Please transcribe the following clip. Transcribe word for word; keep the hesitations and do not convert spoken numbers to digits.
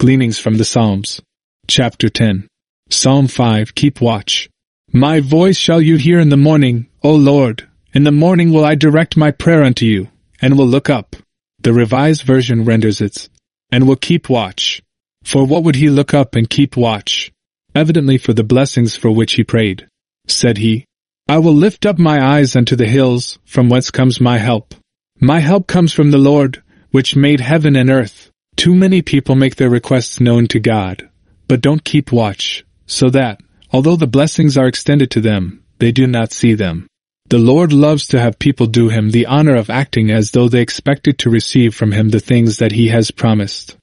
Gleanings from the Psalms. Chapter ten. Psalm five. Keep watch. My voice shall you hear in the morning, O Lord. In the morning will I direct my prayer unto you, and will look up. The Revised Version renders it, and will keep watch. For what would he look up and keep watch? Evidently for the blessings for which he prayed. Said he, I will lift up my eyes unto the hills, from whence comes my help. My help comes from the Lord, which made heaven and earth. Too many people make their requests known to God, but don't keep watch, so that, although the blessings are extended to them, they do not see them. The Lord loves to have people do him the honor of acting as though they expected to receive from him the things that he has promised.